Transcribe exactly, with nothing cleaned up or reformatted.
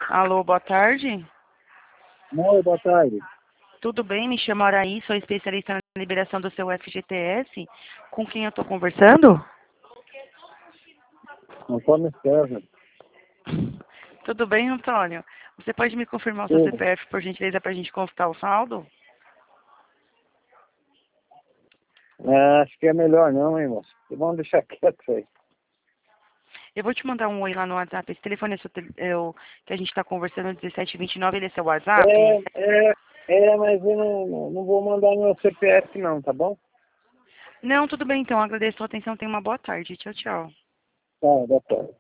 Alô, boa tarde. Oi, boa tarde. Tudo bem? Me chamo Araí, sou especialista na liberação do seu F G T S. Com quem eu estou conversando? Antônio César. Tudo bem, Antônio? Você pode me confirmar o seu Tudo. C P F, por gentileza, para a gente consultar o saldo? É, acho que é melhor não, hein, moço? Vamos deixar quieto isso aí. Eu vou te mandar um oi lá no WhatsApp. Esse telefone é, seu, tel- é o que a gente está conversando, dezessete vinte e nove, ele é seu WhatsApp? É, é, é, mas eu não, não não vou mandar meu C P F não, tá bom? Não, tudo bem então. Agradeço a sua atenção. Tenha uma boa tarde. Tchau, tchau. Tá, boa tarde.